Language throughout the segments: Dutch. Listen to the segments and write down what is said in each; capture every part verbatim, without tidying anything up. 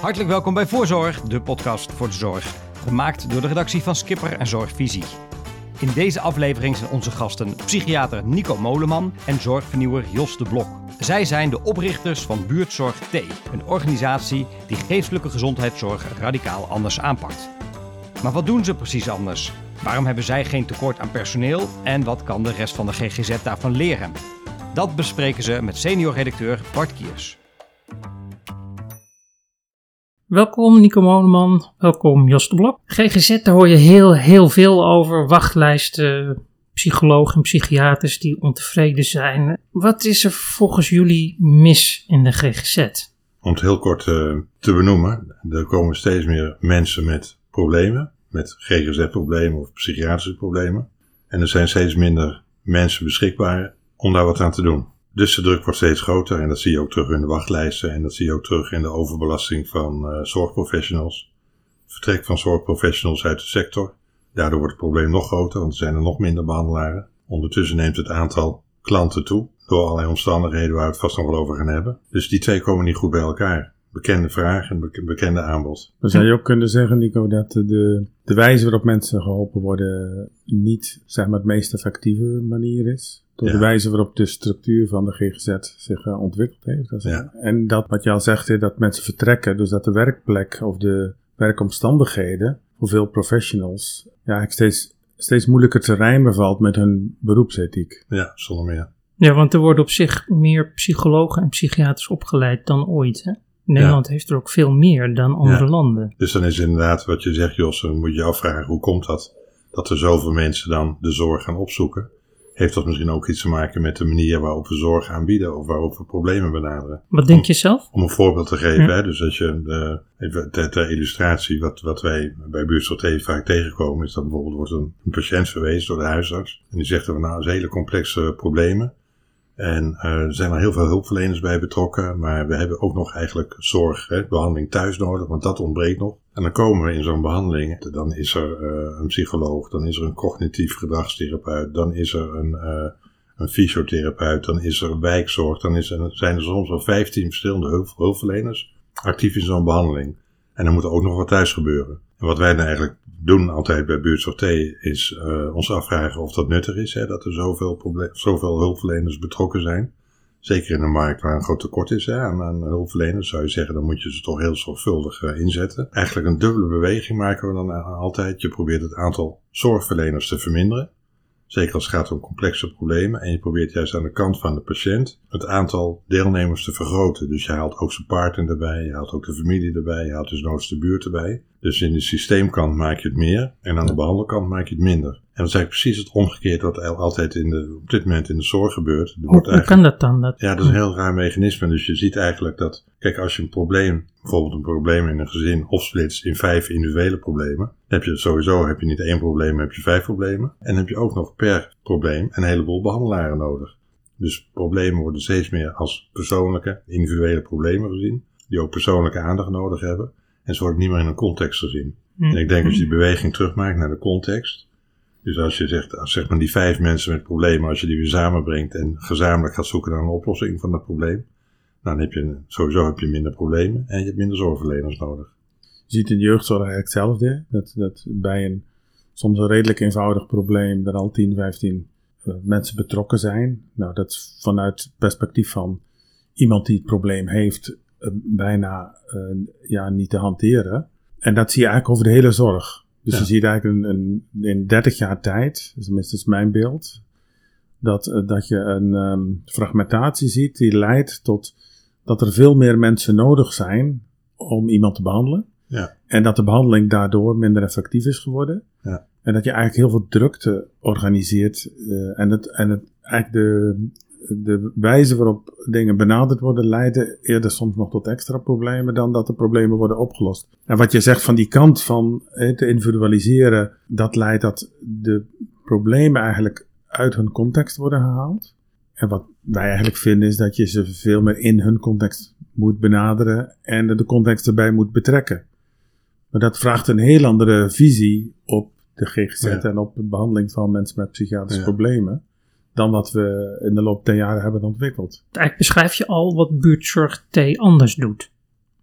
Hartelijk welkom bij Voorzorg, de podcast voor de zorg. Gemaakt door de redactie van Skipper en Zorgvisie. In deze aflevering zijn onze gasten psychiater Nico Moleman en zorgvernieuwer Jos de Blok. Zij zijn de oprichters van Buurtzorg T, een organisatie die geestelijke gezondheidszorg radicaal anders aanpakt. Maar wat doen ze precies anders? Waarom hebben zij geen tekort aan personeel en wat kan de rest van de G G Z daarvan leren? Dat bespreken ze met senior redacteur Bart Kiers. Welkom Nico Moleman, welkom Jos de Blok. G G Z, daar hoor je heel, heel veel over. Wachtlijsten, psychologen en psychiaters die ontevreden zijn. Wat is er volgens jullie mis in de G G Z? Om het heel kort uh, te benoemen, er komen steeds meer mensen met problemen. Met G G Z-problemen of psychiatrische problemen. En er zijn steeds minder mensen beschikbaar om daar wat aan te doen. Dus de druk wordt steeds groter en dat zie je ook terug in de wachtlijsten en dat zie je ook terug in de overbelasting van uh, zorgprofessionals. Vertrek van zorgprofessionals uit de sector. Daardoor wordt het probleem nog groter, want er zijn er nog minder behandelaren. Ondertussen neemt het aantal klanten toe, door allerlei omstandigheden waar we het vast nog wel over gaan hebben. Dus die twee komen niet goed bij elkaar. Bekende vraag en bek- bekende aanbod. Dan zou je ook kunnen zeggen, Nico, dat de, de wijze waarop mensen geholpen worden niet, zeg maar, het meest effectieve manier is. Door ja. de wijze waarop de structuur van de G G Z zich uh, ontwikkeld heeft. Dat ja. En dat wat je al zegt, is dat mensen vertrekken, dus dat de werkplek of de werkomstandigheden voor veel professionals ja, steeds, steeds moeilijker te rijmen valt met hun beroepsethiek. Ja, zonder meer. Ja, want er worden op zich meer psychologen en psychiaters opgeleid dan ooit, hè? Nederland ja. heeft er ook veel meer dan andere ja. landen. Dus dan is inderdaad wat je zegt, Jos, dan moet je afvragen, hoe komt dat? Dat er zoveel mensen dan de zorg gaan opzoeken? Heeft dat misschien ook iets te maken met de manier waarop we zorg aanbieden of waarop we problemen benaderen? Wat denk je zelf? Om een voorbeeld te geven, ja. hè, dus als je, uh, even ter, ter illustratie, wat, wat wij bij Buurtzorg T vaak tegenkomen, is dat bijvoorbeeld wordt een, een patiënt verwezen door de huisarts. En die zegt er, nou, dat zijn hele complexe problemen. En uh, er zijn er heel veel hulpverleners bij betrokken, maar we hebben ook nog eigenlijk zorg, hè, behandeling thuis nodig, want dat ontbreekt nog. En dan komen we in zo'n behandeling, dan is er uh, een psycholoog, dan is er een cognitief gedragstherapeut, dan is er een, uh, een fysiotherapeut, dan is er wijkzorg, dan is er, zijn er soms wel vijftien verschillende hulp, hulpverleners actief in zo'n behandeling. En dan moet er ook nog wat thuis gebeuren. En wat wij dan eigenlijk doen altijd bij Buurtzorg T is uh, ons afvragen of dat nuttig is, hè, dat er zoveel, proble- zoveel hulpverleners betrokken zijn. Zeker in een markt waar een groot tekort is hè, aan, aan hulpverleners, zou je zeggen, dan moet je ze toch heel zorgvuldig uh, inzetten. Eigenlijk een dubbele beweging maken we dan altijd. Je probeert het aantal zorgverleners te verminderen. Zeker als het gaat om complexe problemen. En je probeert juist aan de kant van de patiënt het aantal deelnemers te vergroten. Dus je haalt ook zijn partner erbij, je haalt ook de familie erbij, je haalt dus noods de buurt erbij. Dus in de systeemkant maak je het meer en aan de behandelkant maak je het minder. En dat is eigenlijk precies het omgekeerde wat altijd in de, op dit moment in de zorg gebeurt. Hoe, hoe kan dat dan? Dat... Ja, dat is een heel raar mechanisme. Dus je ziet eigenlijk dat, kijk, als je een probleem, bijvoorbeeld een probleem in een gezin opsplitst in vijf individuele problemen, dan heb je sowieso heb je niet één probleem, heb je vijf problemen. En dan heb je ook nog per probleem een heleboel behandelaren nodig. Dus problemen worden steeds meer als persoonlijke, individuele problemen gezien, die ook persoonlijke aandacht nodig hebben. En ze worden niet meer in een context gezien. Mm. En ik denk als je die beweging terugmaakt naar de context. Dus als je zegt, als zeg maar die vijf mensen met problemen, als je die weer samenbrengt en gezamenlijk gaat zoeken naar een oplossing van dat probleem. Dan heb je sowieso heb je minder problemen en je hebt minder zorgverleners nodig. Je ziet in de jeugdzorg eigenlijk hetzelfde. Dat, dat bij een soms een redelijk eenvoudig probleem er al tien, vijftien uh, mensen betrokken zijn. Nou, dat is vanuit het perspectief van iemand die het probleem heeft uh, bijna uh, ja, niet te hanteren. En dat zie je eigenlijk over de hele zorg. Dus ja. je ziet eigenlijk een, een, in dertig jaar tijd, tenminste is mijn beeld, dat, uh, dat je een um, fragmentatie ziet die leidt tot dat er veel meer mensen nodig zijn om iemand te behandelen. Ja. En dat de behandeling daardoor minder effectief is geworden. Ja. En dat je eigenlijk heel veel drukte organiseert. Uh, en het, en het, eigenlijk de, de wijze waarop dingen benaderd worden leiden eerder soms nog tot extra problemen dan dat de problemen worden opgelost. En wat je zegt van die kant van eh, te individualiseren, dat leidt dat de problemen eigenlijk uit hun context worden gehaald. En wat wij eigenlijk vinden is dat je ze veel meer in hun context moet benaderen en de context erbij moet betrekken. Maar dat vraagt een heel andere visie op de G G Z ja. en op de behandeling van mensen met psychiatrische ja. problemen dan wat we in de loop der jaren hebben ontwikkeld. Eigenlijk beschrijf je al wat Buurtzorg T anders doet.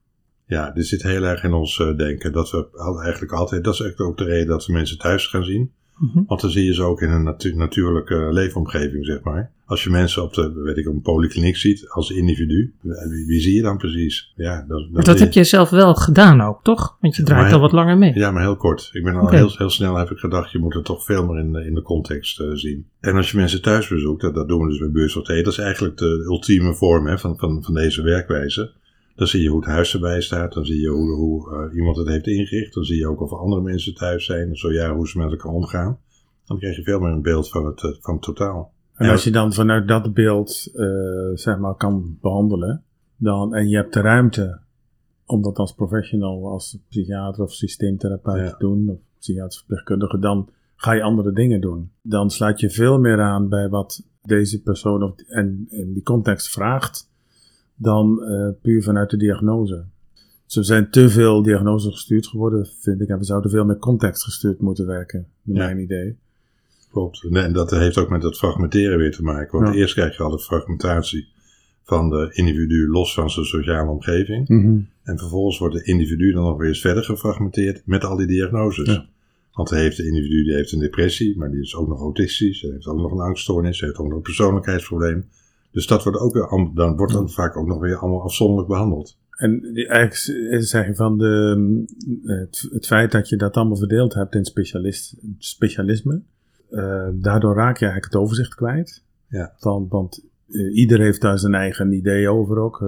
Ja, dit zit heel erg in ons uh, denken. Dat we eigenlijk altijd, dat is eigenlijk ook de reden dat we mensen thuis gaan zien. Mm-hmm. Want dan zie je ze ook in een natu- natuurlijke leefomgeving, zeg maar. Als je mensen op de, weet ik, op een polykliniek ziet, als individu, wie, wie zie je dan precies? Ja, dat, dat, dat heb je zelf wel gedaan ook, toch? Want je draait maar, al wat langer mee. Ja, maar heel kort. Ik ben al okay. heel, heel snel heb ik gedacht, je moet het toch veel meer in de, in de context uh, zien. En als je mensen thuis bezoekt, dat, dat doen we dus bij Buurtzorg, dat is eigenlijk de ultieme vorm hè, van, van, van deze werkwijze. Dan zie je hoe het huis erbij staat. Dan zie je hoe, hoe uh, iemand het heeft ingericht. Dan zie je ook of er andere mensen thuis zijn. En zo ja, hoe ze met elkaar omgaan. Dan krijg je veel meer een beeld van het, van het totaal. En als je dan vanuit dat beeld uh, zeg maar kan behandelen. Dan, en je hebt de ruimte om dat als professional, als psychiater of systeemtherapeut ja. te doen. Of psychiatrisch verpleegkundige. Dan ga je andere dingen doen. Dan sluit je veel meer aan bij wat deze persoon of, en, en die context vraagt. Dan uh, puur vanuit de diagnose. Dus er zijn te veel diagnoses gestuurd geworden, vind ik. En we zouden veel meer context gestuurd moeten werken, naar ja. mijn idee. Klopt. En dat heeft ook met dat fragmenteren weer te maken. Want ja. eerst krijg je altijd fragmentatie van de individu los van zijn sociale omgeving. Mm-hmm. En vervolgens wordt de individu dan nog weer eens verder gefragmenteerd met al die diagnoses. Ja. Want hij heeft de individu die heeft een depressie, maar die is ook nog autistisch. Hij heeft ook nog een angststoornis, hij heeft ook nog een persoonlijkheidsprobleem. Dus dat wordt ook weer, dan wordt dan vaak ook nog weer allemaal afzonderlijk behandeld. En eigenlijk zeg je van de, het, het feit dat je dat allemaal verdeeld hebt in specialist, specialisme. Uh, daardoor raak je eigenlijk het overzicht kwijt. Ja. Van, want uh, ieder heeft daar zijn eigen idee over ook. Uh,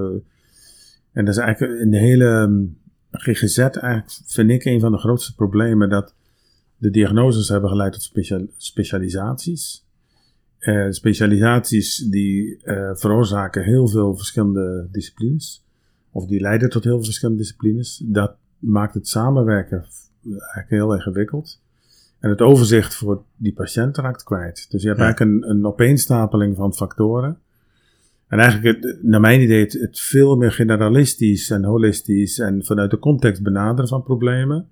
en dat is eigenlijk in de hele um, G G Z eigenlijk, vind ik, een van de grootste problemen. Dat de diagnoses hebben geleid tot special, specialisaties. Uh, specialisaties die uh, veroorzaken heel veel verschillende disciplines. Of die leiden tot heel veel verschillende disciplines. Dat maakt het samenwerken eigenlijk heel ingewikkeld. En het overzicht voor die patiënt raakt kwijt. Dus je hebt ja. eigenlijk een, een opeenstapeling van factoren. En eigenlijk, het, naar mijn idee, het, het veel meer generalistisch en holistisch en vanuit de context benaderen van problemen.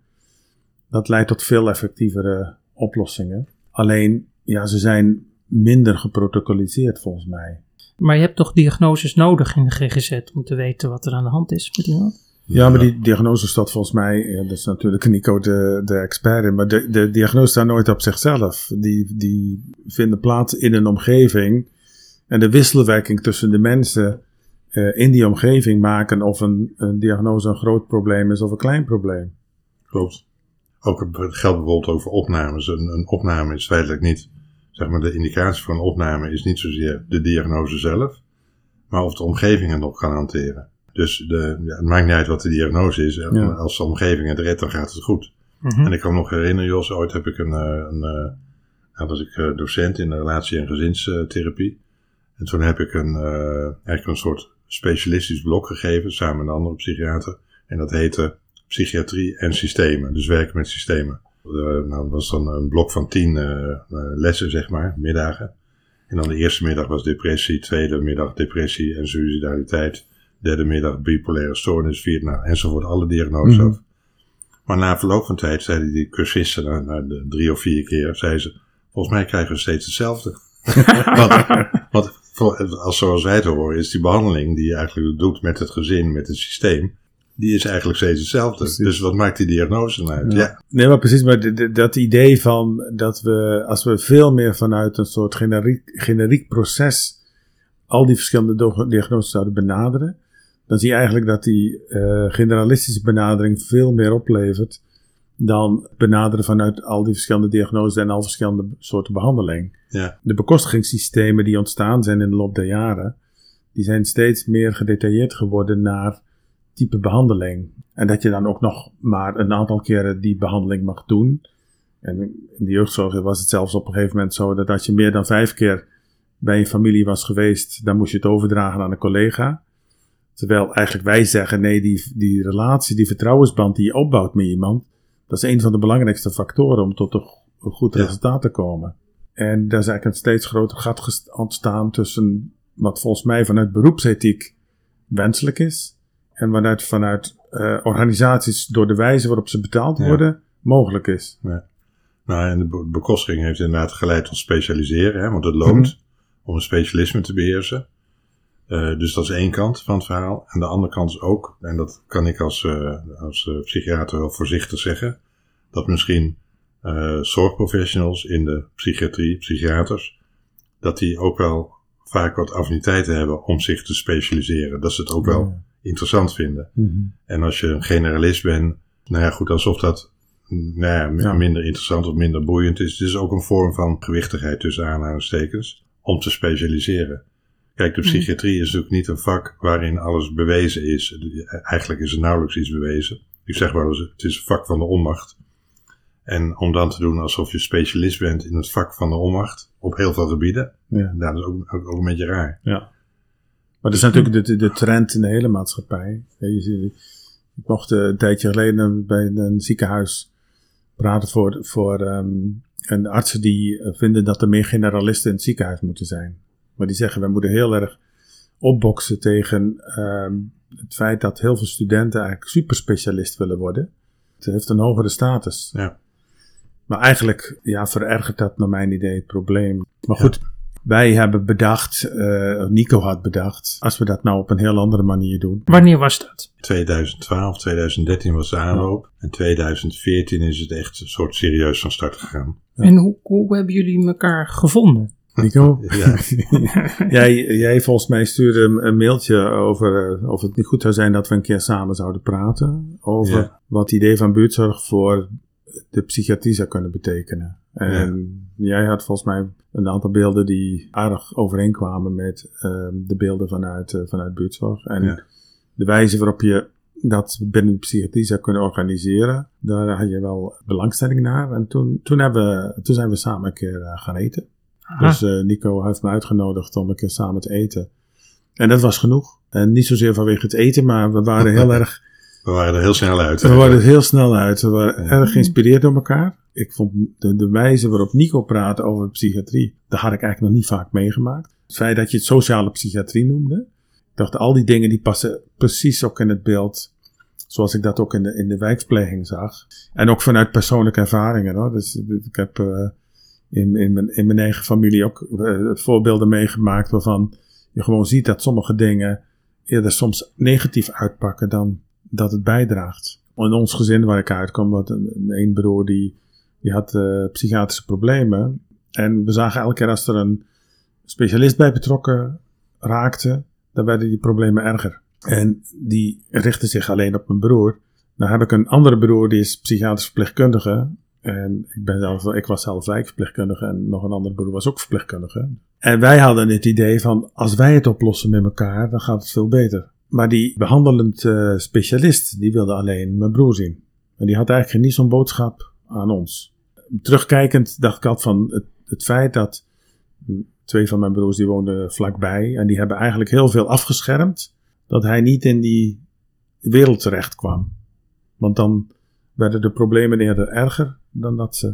Dat leidt tot veel effectievere oplossingen. Alleen, ja, ze zijn minder geprotocoliseerd volgens mij. Maar je hebt toch diagnoses nodig in de G G Z om te weten wat er aan de hand is met iemand? Ja, maar die diagnose staat volgens mij, ja, dat is natuurlijk Nico de, de expert in, maar de, de diagnose staat nooit op zichzelf. Die, die vinden plaats in een omgeving en de wisselwerking tussen de mensen uh, in die omgeving maken of een, een diagnose een groot probleem is of een klein probleem. Klopt. Ook het geldt bijvoorbeeld over opnames. Een, een opname is feitelijk niet, zeg maar, de indicatie voor een opname is niet zozeer de diagnose zelf, maar of de omgeving het nog kan hanteren. Dus de, ja, het maakt niet uit wat de diagnose is. Ja. Als de omgeving het redt, dan gaat het goed. Mm-hmm. En ik kan me nog herinneren, Jos, ooit heb ik een, een, een nou was ik docent in de relatie- en gezinstherapie. En toen heb ik een, uh, eigenlijk een soort specialistisch blok gegeven, samen met een andere psychiater. En dat heette psychiatrie en systemen, dus werken met systemen. Uh, nou, dat was dan een blok van tien uh, uh, lessen, zeg maar, middagen. En dan de eerste middag was depressie, tweede middag depressie en suicidaliteit. Derde middag bipolaire stoornis, vierde, nou, enzovoort, alle diagnoses mm-hmm. af. Maar na verloop van tijd zeiden die cursisten, na, na de drie of vier keer, zeiden ze, volgens mij krijgen we steeds hetzelfde. want, want voor, als zoals wij het horen, is die behandeling die je eigenlijk doet met het gezin, met het systeem, die is eigenlijk steeds hetzelfde. Precies. Dus wat maakt die diagnose dan uit? Ja. Ja. Nee, maar precies, maar d- d- dat idee van dat we, als we veel meer vanuit een soort generiek, generiek proces al die verschillende do- diagnoses zouden benaderen, dan zie je eigenlijk dat die uh, generalistische benadering veel meer oplevert dan benaderen vanuit al die verschillende diagnoses en al verschillende soorten behandeling. Ja. De bekostigingssystemen die ontstaan zijn in de loop der jaren, die zijn steeds meer gedetailleerd geworden naar type behandeling. En dat je dan ook nog maar een aantal keren die behandeling mag doen. En in de jeugdzorg was het zelfs op een gegeven moment zo dat als je meer dan vijf keer bij een familie was geweest, dan moest je het overdragen aan een collega. Terwijl eigenlijk wij zeggen, nee, die, die relatie, die vertrouwensband die je opbouwt met iemand, dat is een van de belangrijkste factoren om tot een goed resultaat ja. te komen. En daar is eigenlijk een steeds groter gat ontstaan tussen wat volgens mij vanuit beroepsethiek wenselijk is en vanuit, vanuit uh, organisaties door de wijze waarop ze betaald ja. worden mogelijk is. Ja. Nou, en de be- bekostiging heeft inderdaad geleid tot specialiseren, hè, want het loont mm-hmm. om een specialisme te beheersen. Uh, dus dat is één kant van het verhaal. En de andere kant is ook, en dat kan ik als, uh, als uh, psychiater wel voorzichtig zeggen, dat misschien uh, zorgprofessionals in de psychiatrie, psychiaters, dat die ook wel vaak wat affiniteiten hebben om zich te specialiseren. Dat ze het ook wel ja. interessant vinden. Mm-hmm. En als je een generalist bent, nou ja goed, alsof dat nou ja, ja. minder interessant of minder boeiend is. Het is ook een vorm van gewichtigheid tussen aanhalingstekens om te specialiseren. Kijk, de psychiatrie is natuurlijk niet een vak waarin alles bewezen is. Eigenlijk is er nauwelijks iets bewezen. Ik zeg wel eens, het is een vak van de onmacht. En om dan te doen alsof je specialist bent in het vak van de onmacht, op heel veel gebieden, ja. dat is ook, ook, ook een beetje raar. Ja. Maar dat is natuurlijk de, de trend in de hele maatschappij. Je ziet, ik mocht een tijdje geleden bij een ziekenhuis praten voor, voor um, en artsen die vinden dat er meer generalisten in het ziekenhuis moeten zijn. Maar die zeggen, we moeten heel erg opboksen tegen um, het feit dat heel veel studenten eigenlijk superspecialist willen worden. Het heeft een hogere status. Ja. Maar eigenlijk ja, verergert dat naar mijn idee het probleem. Maar goed, ja. wij hebben bedacht, uh, Nico had bedacht, als we dat nou op een heel andere manier doen. Wanneer was dat? twintig twaalf, twintig dertien was de aanloop. Ja. En twintig veertien is het echt een soort serieus van start gegaan. Ja. En hoe, hoe hebben jullie elkaar gevonden? Nico, ja. jij, jij volgens mij stuurde een, een mailtje over uh, of het niet goed zou zijn dat we een keer samen zouden praten. Over ja. wat het idee van buurtzorg voor de psychiatrie zou kunnen betekenen. En ja. jij had volgens mij een aantal beelden die aardig overeenkwamen met uh, de beelden vanuit, uh, vanuit buurtzorg. En ja. de wijze waarop je dat binnen de psychiatrie zou kunnen organiseren, daar had je wel belangstelling naar. En toen, toen, hebben we, toen zijn we samen een keer uh, gaan eten. Aha. Dus uh, Nico heeft me uitgenodigd om een keer samen te eten. En dat was genoeg. En niet zozeer vanwege het eten, maar we waren heel erg... We waren er heel snel uit. We waren er heel snel uit. We waren ja. erg geïnspireerd door elkaar. Ik vond de, de wijze waarop Nico praatte over psychiatrie, dat had ik eigenlijk nog niet vaak meegemaakt. Het feit dat je het sociale psychiatrie noemde. Ik dacht, al die dingen die passen precies ook in het beeld, zoals ik dat ook in de, in de wijkverpleging zag. En ook vanuit persoonlijke ervaringen. Hoor. Dus ik heb uh, in, in, mijn, in mijn eigen familie ook uh, voorbeelden meegemaakt waarvan je gewoon ziet dat sommige dingen eerder soms negatief uitpakken dan dat het bijdraagt. In ons gezin waar ik uitkom, had een, een broer die, die had uh, psychiatrische problemen. En we zagen elke keer als er een specialist bij betrokken raakte, dan werden die problemen erger. En die richtte zich alleen op mijn broer. Nou heb ik een andere broer, die is psychiatrisch verpleegkundige. En ik, ben zelf, ik was zelf wijkverpleegkundige en nog een andere broer was ook verpleegkundige. En wij hadden het idee van, als wij het oplossen met elkaar, dan gaat het veel beter. Maar die behandelend uh, specialist, die wilde alleen mijn broer zien. En die had eigenlijk niet zo'n boodschap aan ons. Terugkijkend dacht ik altijd van het, het feit dat twee van mijn broers die woonden vlakbij. En die hebben eigenlijk heel veel afgeschermd. Dat hij niet in die wereld terecht kwam. Want dan werden de problemen eerder erger dan dat ze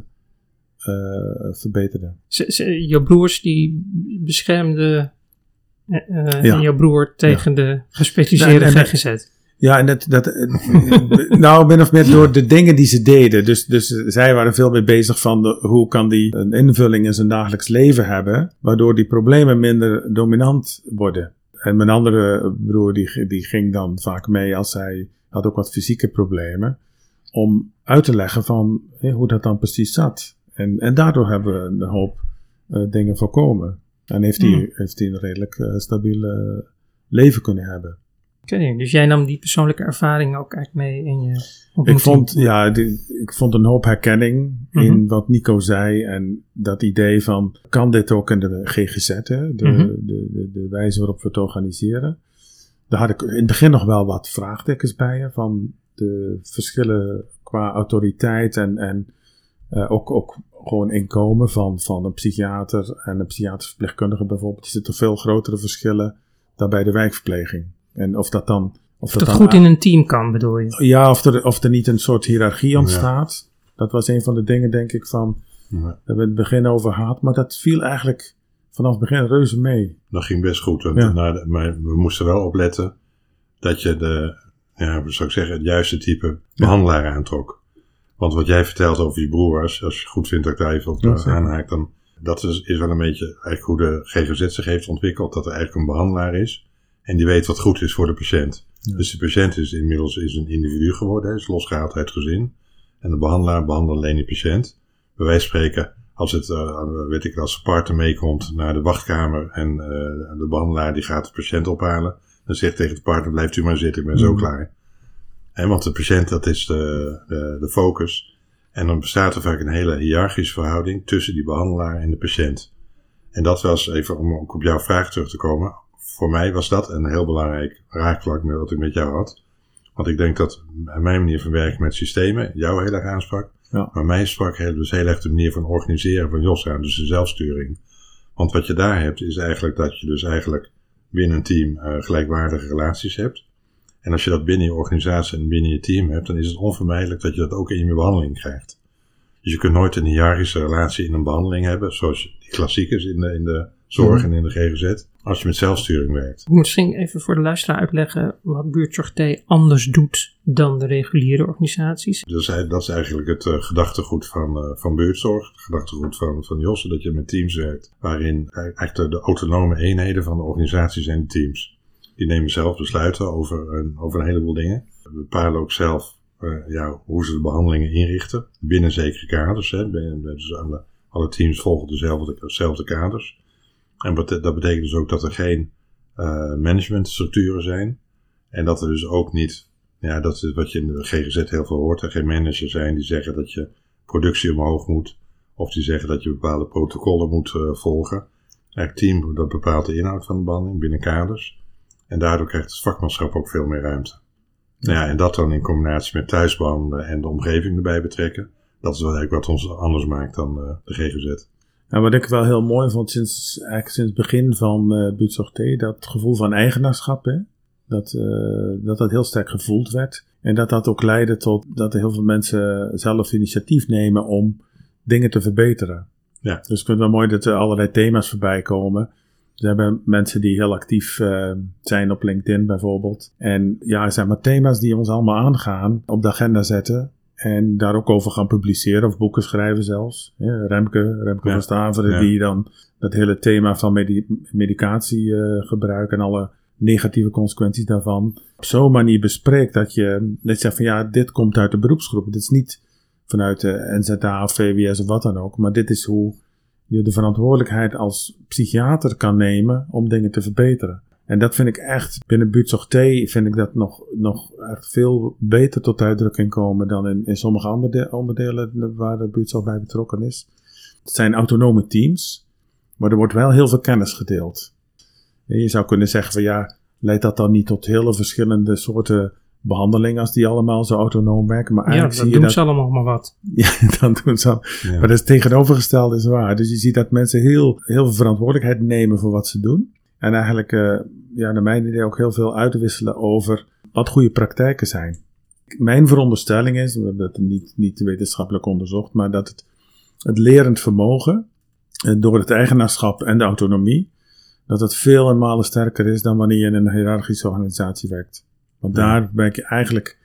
uh, verbeterden. Z- z- je broers die beschermden uh, ja. en jouw broer tegen ja. de gespecialiseerde ja, G G Z. Ja, en dat, dat nou, min of meer door de dingen die ze deden. Dus, dus zij waren veel meer bezig van de, hoe kan die een invulling in zijn dagelijks leven hebben, waardoor die problemen minder dominant worden. En mijn andere broer die, die ging dan vaak mee als hij had ook wat fysieke problemen, om uit te leggen van hé, hoe dat dan precies zat. En, en daardoor hebben we een hoop uh, dingen voorkomen. En heeft hij, mm. heeft hij een redelijk uh, stabiel uh, leven kunnen hebben. Okay, dus jij nam die persoonlijke ervaring ook eigenlijk mee in je ontmoeting? Ik vond, ja, die, ik vond een hoop herkenning mm-hmm. in wat Nico zei. En dat idee van, kan dit ook in de G G Z, hè? De, mm-hmm. de, de, de wijze waarop we het organiseren. Daar had ik in het begin nog wel wat vraagtekens bij je. Van de verschillen qua autoriteit en, en uh, ook, ook gewoon inkomen van, van een psychiater en een psychiatrisch verpleegkundige bijvoorbeeld. Er zitten veel grotere verschillen dan bij de wijkverpleging. En of dat dan... Of, of dat, dat dan, goed in een team kan, bedoel je? Ja, of er, of er niet een soort hiërarchie ontstaat. Ja. Dat was een van de dingen, denk ik, van... Ja. Daar hebben we het begin over gehad. Maar dat viel eigenlijk vanaf het begin reuze mee. Dat ging best goed. Want ja. na de, maar we moesten wel opletten dat je de... Ja, hoe zou ik zeggen, het juiste type behandelaar ja. aantrok. Want wat jij vertelt over je broer was... Als je goed vindt dat ik daar even op ja, aanhaak... dan dat is, is wel een beetje eigenlijk hoe de G G Z zich heeft ontwikkeld. Dat er eigenlijk een behandelaar is... En die weet wat goed is voor de patiënt. Ja. Dus de patiënt is inmiddels is een individu geworden, is losgehaald uit het gezin. En de behandelaar behandelt alleen die patiënt. Bij wijze van spreken, als het, uh, weet ik, als de partner meekomt naar de wachtkamer en uh, de behandelaar die gaat de patiënt ophalen, dan zegt tegen de partner, blijft u maar zitten, ik ben zo mm. klaar. En want de patiënt, dat is de, de, de focus. En dan bestaat er vaak een hele hiërarchische verhouding tussen die behandelaar en de patiënt. En dat was, even om ook op jouw vraag terug te komen, voor mij was dat een heel belangrijk raakvlak met wat ik met jou had. Want ik denk dat mijn manier van werken met systemen jou heel erg aansprak. Ja. Maar mij sprak heel, dus heel erg de manier van organiseren van Jos aan, dus de zelfsturing. Want wat je daar hebt is eigenlijk dat je dus eigenlijk binnen een team uh, gelijkwaardige relaties hebt. En als je dat binnen je organisatie en binnen je team hebt, dan is het onvermijdelijk dat je dat ook in je behandeling krijgt. Dus je kunt nooit een hiërarchische relatie in een behandeling hebben, zoals die klassiek is in de, in de zorg en in de G G Z, als je met zelfsturing werkt. Ik moet misschien even voor de luisteraar uitleggen wat Buurtzorg T anders doet dan de reguliere organisaties. Dus dat is eigenlijk het uh, gedachtegoed van, uh, van buurtzorg, het gedachtegoed van, van Josse, dat je met teams werkt, waarin eigenlijk de autonome eenheden van de organisatie zijn de teams. Die nemen zelf besluiten over een, over een heleboel dingen. We bepalen ook zelf uh, ja, hoe ze de behandelingen inrichten, binnen zekere kaders. Hè. Dus alle, alle teams volgen dezelfde, dezelfde kaders. En dat betekent dus ook dat er geen uh, managementstructuren zijn. En dat er dus ook niet, ja, dat is wat je in de G G Z heel veel hoort, er geen managers zijn die zeggen dat je productie omhoog moet. Of die zeggen dat je bepaalde protocollen moet uh, volgen. Het team dat bepaalt de inhoud van de behandeling binnen kaders. En daardoor krijgt het vakmanschap ook veel meer ruimte. Ja. Nou ja, en dat dan in combinatie met thuisbehandelen en de omgeving erbij betrekken. Dat is wat, eigenlijk wat ons anders maakt dan uh, de G G Z. Ja, wat ik wel heel mooi vond sinds, eigenlijk sinds het begin van uh, Buurtzorg T, dat gevoel van eigenaarschap, hè? Dat, uh, dat dat heel sterk gevoeld werd. En dat dat ook leidde tot dat er heel veel mensen zelf initiatief nemen om dingen te verbeteren. Ja. Dus ik vind het wel mooi dat er allerlei thema's voorbij komen. Er hebben mensen die heel actief uh, zijn op LinkedIn bijvoorbeeld. En ja, er zijn maar thema's die ons allemaal aangaan, op de agenda zetten. En daar ook over gaan publiceren of boeken schrijven zelfs. Ja, Remke, Remke ja. van Staveren, ja. die dan dat hele thema van medi- medicatie uh, gebruik en alle negatieve consequenties daarvan op zo'n manier bespreekt dat je net zegt van ja, dit komt uit de beroepsgroep. Dit is niet vanuit de N Z A of V W S of wat dan ook, maar dit is hoe je de verantwoordelijkheid als psychiater kan nemen om dingen te verbeteren. En dat vind ik echt, binnen Buurtzorg T vind ik dat nog, nog echt veel beter tot uitdrukking komen dan in, in sommige andere onderdelen waar de buurtzorg bij betrokken is. Het zijn autonome teams, maar er wordt wel heel veel kennis gedeeld. En je zou kunnen zeggen van ja, leidt dat dan niet tot hele verschillende soorten behandelingen als die allemaal zo autonoom werken? Maar eigenlijk ja, dan zie je doen dat, ze allemaal maar wat. Ja, dan doen ze al. Ja. Maar dat is tegenovergestelde is waar. Dus je ziet dat mensen heel, heel veel verantwoordelijkheid nemen voor wat ze doen. En eigenlijk, uh, ja, naar mijn idee ook heel veel uitwisselen over wat goede praktijken zijn. Mijn veronderstelling is, we hebben dat niet, niet wetenschappelijk onderzocht, maar dat het, het lerend vermogen, uh, door het eigenaarschap en de autonomie, dat het vele malen sterker is dan wanneer je in een hiërarchische organisatie werkt. Want ja. daar werk je eigenlijk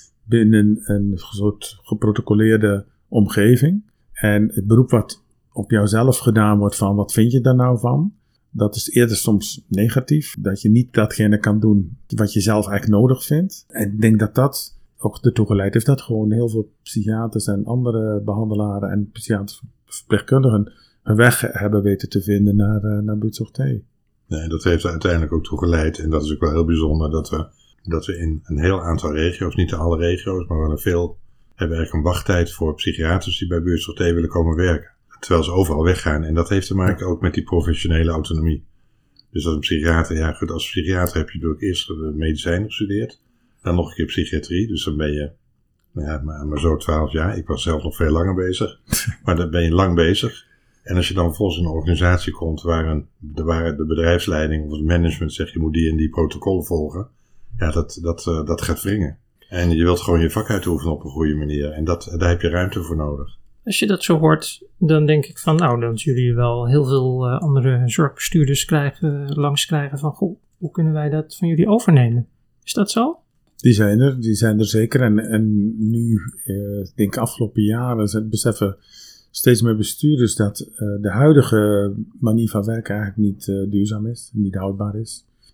binnen een soort geprotocoleerde omgeving. En het beroep wat op jouzelf gedaan wordt van wat vind je daar nou van? Dat is eerder soms negatief. Dat je niet datgene kan doen wat je zelf eigenlijk nodig vindt. En ik denk dat dat ook ertoe geleid heeft dat gewoon heel veel psychiaters en andere behandelaren en psychiatrische verpleegkundigen een weg hebben weten te vinden naar, uh, naar Buurtzorg T. Nee, dat heeft er uiteindelijk ook toe geleid. En dat is ook wel heel bijzonder dat we, dat we in een heel aantal regio's, niet in alle regio's, maar wel in veel, hebben eigenlijk een wachttijd voor psychiaters die bij Buurtzorg T willen komen werken. Terwijl ze overal weggaan. En dat heeft te maken ook met die professionele autonomie. Dus als een psychiater, ja goed, als psychiater heb je natuurlijk eerst de medicijnen gestudeerd. Dan nog een keer psychiatrie. Dus dan ben je, nou ja, maar, maar zo twaalf jaar. Ik was zelf nog veel langer bezig. Maar dan ben je lang bezig. En als je dan volgens een organisatie komt waar, een, waar de bedrijfsleiding of het management zegt je moet die en die protocollen volgen. Ja, dat, dat, uh, dat gaat wringen. En je wilt gewoon je vak uitoefenen op een goede manier. En dat, daar heb je ruimte voor nodig. Als je dat zo hoort, dan denk ik van nou, dan zullen jullie wel heel veel uh, andere zorgbestuurders krijgen, langs krijgen van goh, hoe kunnen wij dat van jullie overnemen? Is dat zo? Die zijn er, die zijn er zeker. En, en nu, uh, ik denk afgelopen jaren, beseffen steeds meer bestuurders dat uh, de huidige manier van werken eigenlijk niet uh, duurzaam is, niet houdbaar is.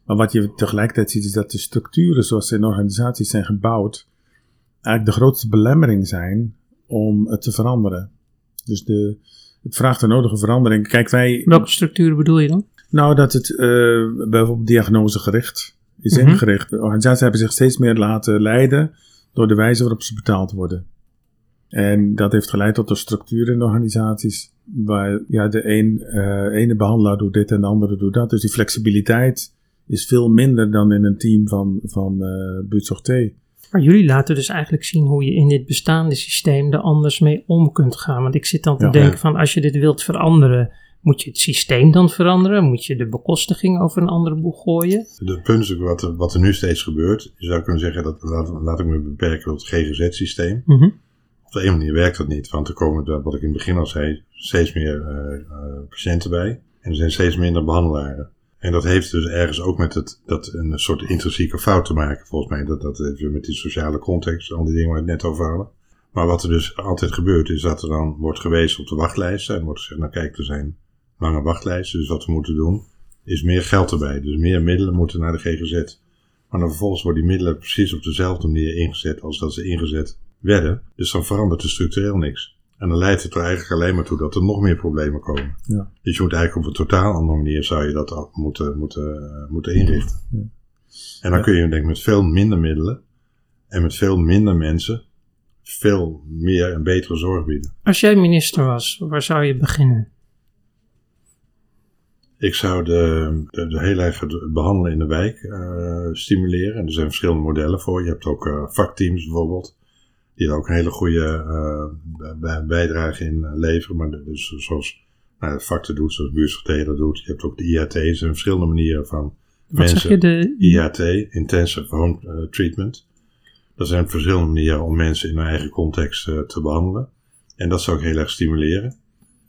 Maar wat je tegelijkertijd ziet is dat de structuren zoals ze in organisaties zijn gebouwd eigenlijk de grootste belemmering zijn om het te veranderen. Dus de, het vraagt de nodige verandering. Kijk, wij... Welke structuren bedoel je dan? Nou, dat het uh, bijvoorbeeld diagnosegericht is Mm-hmm. ingericht. De organisaties hebben zich steeds meer laten leiden door de wijze waarop ze betaald worden. En dat heeft geleid tot een structuur in de organisaties waar ja, de een, uh, ene behandelaar doet dit en de andere doet dat. Dus die flexibiliteit is veel minder dan in een team van, van uh, Buurtzorg T. Maar jullie laten dus eigenlijk zien hoe je in dit bestaande systeem er anders mee om kunt gaan. Want ik zit dan te Ja. denken van als je dit wilt veranderen, moet je het systeem dan veranderen? Moet je de bekostiging over een andere boeg gooien? De punt is ook wat er, wat er nu steeds gebeurt. Je zou kunnen zeggen, dat laat, laat ik me beperken tot het G G Z-systeem. Mm-hmm. Op de een manier werkt dat niet, want er komen, wat ik in het begin al zei, steeds meer uh, uh, patiënten bij. En er zijn steeds minder behandelaren. En dat heeft dus ergens ook met het, dat een soort intrinsieke fout te maken, volgens mij. Dat, dat heeft met die sociale context, al die dingen waar we het net over hadden. Maar wat er dus altijd gebeurt, is dat er dan wordt gewezen op de wachtlijsten. En wordt gezegd, nou kijk, er zijn lange wachtlijsten. Dus wat we moeten doen, is meer geld erbij. Dus meer middelen moeten naar de G G Z. Maar dan vervolgens worden die middelen precies op dezelfde manier ingezet als dat ze ingezet werden. Dus dan verandert er structureel niks. En dan leidt het er eigenlijk alleen maar toe dat er nog meer problemen komen. Ja. Dus je moet eigenlijk op een totaal andere manier zou je dat ook moeten, moeten, uh, moeten inrichten. Ja. En dan kun je denk ik met veel minder middelen en met veel minder mensen veel meer en betere zorg bieden. Als jij minister was, waar zou je beginnen? Ik zou de, de, de heel erg het behandelen in de wijk uh, stimuleren. En er zijn verschillende modellen voor. Je hebt ook uh, vakteams bijvoorbeeld. Die daar ook een hele goede uh, bijdrage in uh, leveren. Maar dus, zoals nou, het vak te doet, zoals Buurtzorg T dat doet. Je hebt ook de I H T. Er zijn verschillende manieren van Wat mensen. zeg je? De... I H T, Intensive Home uh, Treatment. Dat zijn verschillende manieren om mensen in hun eigen context uh, te behandelen. En dat zou ik heel erg stimuleren.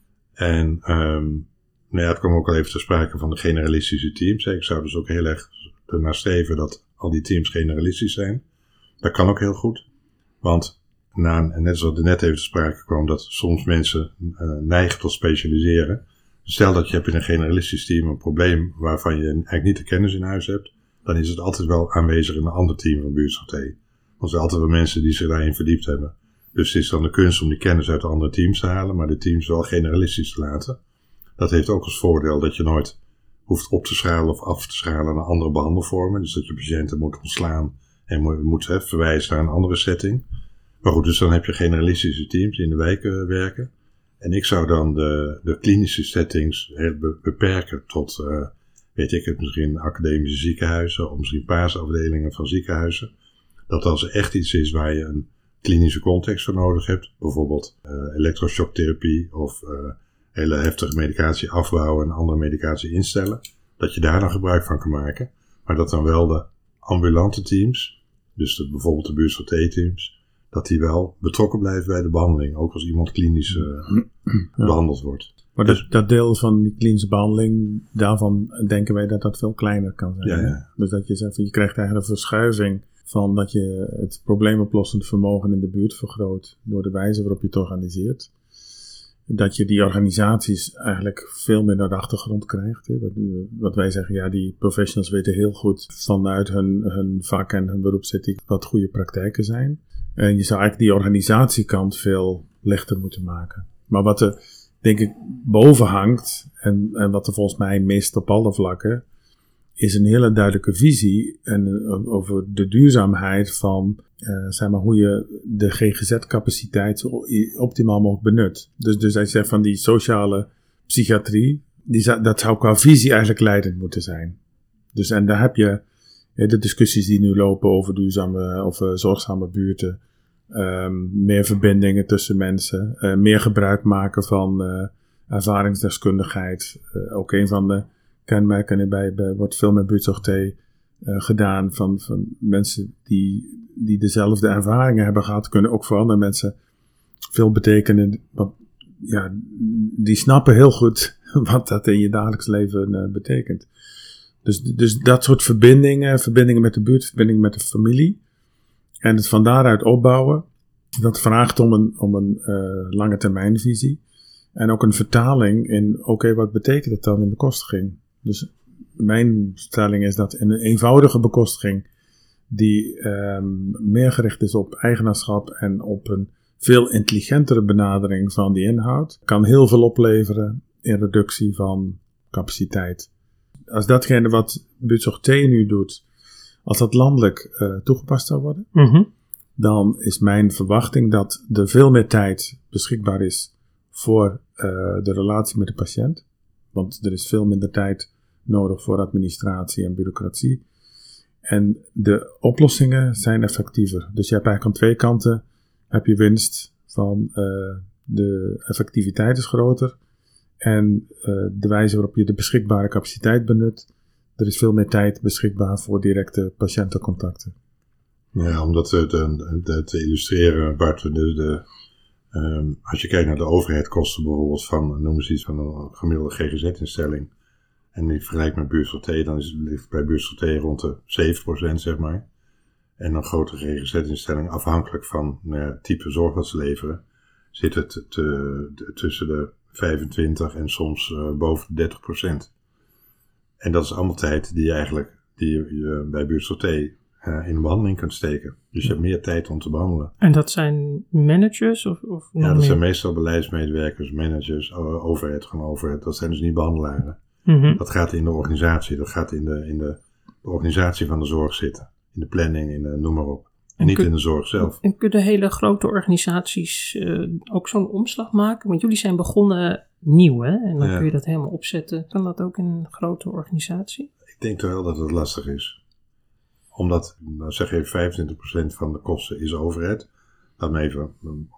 En um, nou ja, het kwam ook al even ter sprake van de generalistische teams. Ik zou dus ook heel erg ernaar streven dat al die teams generalistisch zijn. Dat kan ook heel goed. Want na, net zoals er net even te sprake kwam, dat soms mensen uh, neigen tot specialiseren. Stel dat je hebt in een generalistisch team een probleem waarvan je eigenlijk niet de kennis in huis hebt, dan is het altijd wel aanwezig in een ander team van Buurtzorg T. Want er zijn altijd wel mensen die zich daarin verdiept hebben. Dus het is dan de kunst om die kennis uit de andere teams te halen, maar de teams wel generalistisch te laten. Dat heeft ook als voordeel dat je nooit hoeft op te schalen of af te schalen naar andere behandelvormen. Dus dat je patiënten moet ontslaan en moet, moet hè, verwijzen naar een andere setting. Maar goed, dus dan heb je generalistische teams die in de wijken werken. En ik zou dan de, de klinische settings heel beperken tot, uh, weet ik het, misschien academische ziekenhuizen of misschien paasafdelingen van ziekenhuizen. Dat als er echt iets is waar je een klinische context voor nodig hebt, bijvoorbeeld uh, elektroshocktherapie of uh, hele heftige medicatie afbouwen en andere medicatie instellen, dat je daar dan gebruik van kan maken. Maar dat dan wel de ambulante teams, dus de, bijvoorbeeld de Buurtzorg T-teams, dat die wel betrokken blijven bij de behandeling, ook als iemand klinisch uh, ja. behandeld wordt. Maar dus, dat, dat deel van die klinische behandeling, daarvan denken wij dat dat veel kleiner kan zijn. Ja, ja. Dus dat je zegt, je krijgt eigenlijk een verschuiving van dat je het probleemoplossend vermogen in de buurt vergroot door de wijze waarop je het organiseert. Dat je die organisaties eigenlijk veel meer naar de achtergrond krijgt. Hè. Wat, wat wij zeggen, ja, die professionals weten heel goed vanuit hun, hun vak en hun beroepsethiek wat goede praktijken zijn. En je zou eigenlijk die organisatiekant veel lichter moeten maken. Maar wat er, denk ik, boven hangt, en, en wat er volgens mij mist op alle vlakken, is een hele duidelijke visie en, over de duurzaamheid van, uh, zeg maar, hoe je de G G Z-capaciteit zo optimaal mogelijk benut. Dus, dus hij zegt van die sociale psychiatrie, die, dat zou qua visie eigenlijk leidend moeten zijn. Dus en daar heb je de discussies die nu lopen over duurzame of uh, zorgzame buurten. Um, meer verbindingen tussen mensen. Uh, meer gebruik maken van uh, ervaringsdeskundigheid. Uh, ook een van de kenmerken erbij bij, wordt veel met Buurtzorg T uh, gedaan. Van, van mensen die, die dezelfde ervaringen hebben gehad. Kunnen ook voor andere mensen veel betekenen. Want, ja, die snappen heel goed wat dat in je dagelijks leven uh, betekent. Dus, dus dat soort verbindingen, verbindingen met de buurt, verbindingen met de familie. En het van daaruit opbouwen, dat vraagt om een, om een uh, lange termijnvisie. En ook een vertaling in, oké, okay, wat betekent het dan in bekostiging? Dus mijn stelling is dat in een eenvoudige bekostiging die um, meer gericht is op eigenaarschap en op een veel intelligentere benadering van die inhoud, kan heel veel opleveren in reductie van capaciteit. Als datgene wat Buurtzorg T nu doet, als dat landelijk uh, toegepast zou worden, Mm-hmm. dan is mijn verwachting dat er veel meer tijd beschikbaar is voor uh, de relatie met de patiënt. Want er is veel minder tijd nodig voor administratie en bureaucratie. En de oplossingen zijn effectiever. Dus je hebt eigenlijk aan twee kanten heb je winst van uh, de effectiviteit is groter. En uh, de wijze waarop je de beschikbare capaciteit benut. Er is veel meer tijd beschikbaar voor directe patiëntencontacten. Ja, om dat te, te, te illustreren, Bart, de, de, um, als je kijkt naar de overheidskosten bijvoorbeeld van, noem eens iets van een gemiddelde G G Z-instelling, en die vergelijkt met Buurtzorg T, dan is het bij Buurtzorg T rond de zeven procent, zeg maar. En een grote G G Z-instelling, afhankelijk van nou ja, het type zorg dat ze leveren, zit het te, te, tussen de vijfentwintig en soms uh, boven de dertig procent. En dat is allemaal tijd die je eigenlijk die je, je bij Buurtzorg T uh, in een behandeling kunt steken. Dus je hebt meer tijd om te behandelen. En dat zijn managers? Of, of ja, dat meer? Zijn meestal beleidsmedewerkers, managers, overheid, gewoon overheid. Dat zijn dus niet behandelaren. Mm-hmm. Dat gaat in de organisatie, dat gaat in de, in de, de organisatie van de zorg zitten. In de planning, in de, noem maar op. En, en niet kun, in de zorg zelf. En kunnen hele grote organisaties uh, ook zo'n omslag maken? Want jullie zijn begonnen nieuw, hè? En dan ja. kun je dat helemaal opzetten. Kan dat ook in een grote organisatie? Ik denk toch wel dat het lastig is. Omdat, nou zeg even, vijfentwintig procent van de kosten is overheid. Laat me even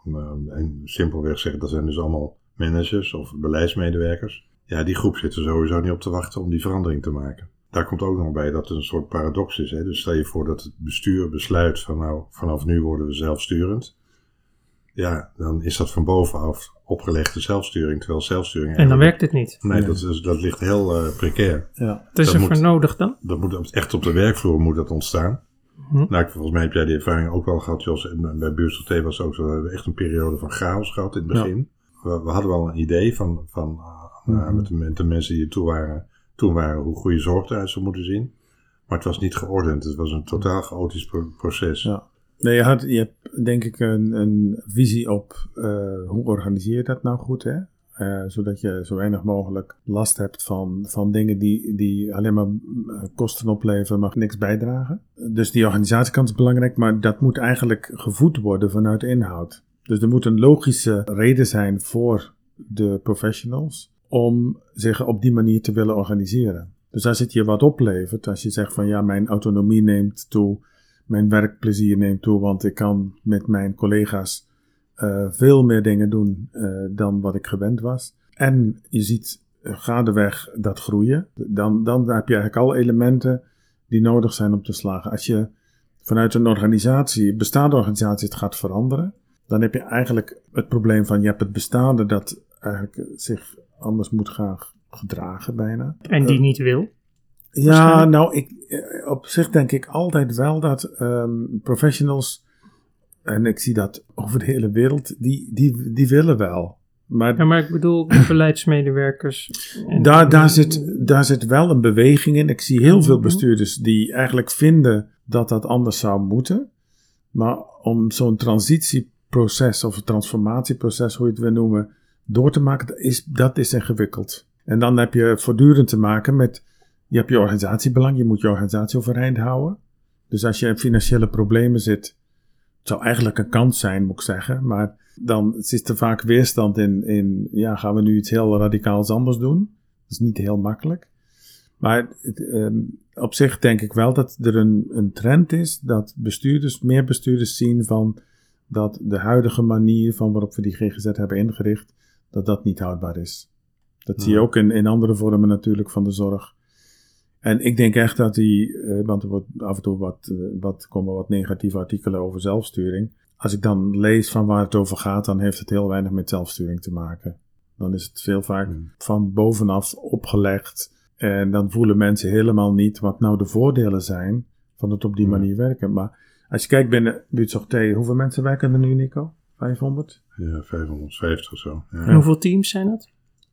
um, simpelweg zeggen, dat zijn dus allemaal managers of beleidsmedewerkers. Ja, die groep zit er sowieso niet op te wachten om die verandering te maken. Daar komt ook nog bij dat het een soort paradox is. Hè? Dus stel je voor dat het bestuur besluit van nou, vanaf nu worden we zelfsturend. Ja, dan is dat van bovenaf opgelegde zelfsturing, terwijl zelfsturing... En dan werkt het niet. Nee, dat, is, dat ligt heel uh, precair. Ja. Wat is er voor nodig dan? Dat moet echt op de werkvloer moet dat ontstaan. Hm. Nou, volgens mij heb jij die ervaring ook wel gehad, Jos. En bij Buurtzorg T was het ook zo, we hebben echt een periode van chaos gehad in het begin. Ja. We, we hadden wel een idee van, van uh, uh, met, de, met de mensen die er toe waren... Toen waren hoe goede zorg eruit zou moeten zien. Maar het was niet geordend. Het was een totaal chaotisch pro- proces. Ja. Nee, je, had, je hebt denk ik een, een visie op uh, hoe organiseer je dat nou goed, hè? Uh, zodat je zo weinig mogelijk last hebt van, van dingen die, die alleen maar kosten opleveren, maar niks bijdragen. Dus die organisatiekant is belangrijk, maar dat moet eigenlijk gevoed worden vanuit inhoud. Dus er moet een logische reden zijn voor de professionals om zich op die manier te willen organiseren. Dus als het je wat oplevert, als je zegt van ja, mijn autonomie neemt toe, mijn werkplezier neemt toe, want ik kan met mijn collega's uh, veel meer dingen doen uh, dan wat ik gewend was. En je ziet uh, gaandeweg dat groeien, dan, dan heb je eigenlijk alle elementen die nodig zijn om te slagen. Als je vanuit een organisatie, bestaande organisatie, het gaat veranderen, dan heb je eigenlijk het probleem van je hebt het bestaande dat eigenlijk zich anders moet gaan gedragen bijna. En die uh, niet wil? Ja, nou, ik, op zich denk ik altijd wel dat um, professionals, en ik zie dat over de hele wereld, die, die, die willen wel. Maar, ja, maar ik bedoel de beleidsmedewerkers. En, daar, daar, zit, daar zit wel een beweging in. Ik zie heel veel bestuurders die eigenlijk vinden dat dat anders zou moeten. Maar om zo'n transitieproces of een transformatieproces, hoe je het wil noemen, door te maken, is, dat is ingewikkeld. En dan heb je voortdurend te maken met, je hebt je organisatiebelang, je moet je organisatie overeind houden. Dus als je in financiële problemen zit, het zou eigenlijk een kans zijn, moet ik zeggen, maar dan zit er vaak weerstand in, in ja, gaan we nu iets heel radicaals anders doen? Dat is niet heel makkelijk. Maar um, op zich denk ik wel dat er een, een trend is dat bestuurders, meer bestuurders zien van dat de huidige manier van waarop we die G G Z hebben ingericht, dat dat niet houdbaar is. Dat ja. zie je ook in, in andere vormen natuurlijk van de zorg. En ik denk echt dat die, uh, want er wordt af en toe wat, uh, wat, komen wat negatieve artikelen over zelfsturing. Als ik dan lees van waar het over gaat, dan heeft het heel weinig met zelfsturing te maken. Dan is het veel vaak hmm. van bovenaf opgelegd. En dan voelen mensen helemaal niet wat nou de voordelen zijn van het op die hmm. manier werken. Maar als je kijkt binnen Buurtzorg T, hoeveel mensen werken er nu, Nico? vijfhonderd? Ja, vijfhonderdvijftig of zo. Ja. En hoeveel teams zijn dat?